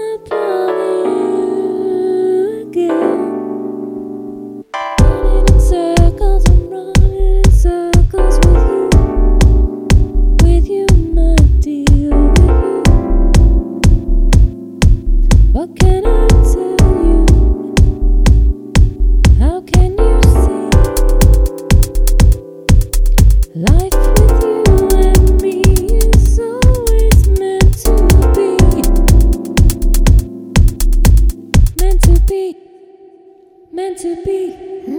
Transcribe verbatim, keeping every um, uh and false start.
up loving you again. Running in circles, I'm running in circles with you, with you, my dear, with you. What can I tell you? How can you see? Life with you and me is always meant to be, meant to be, meant to be.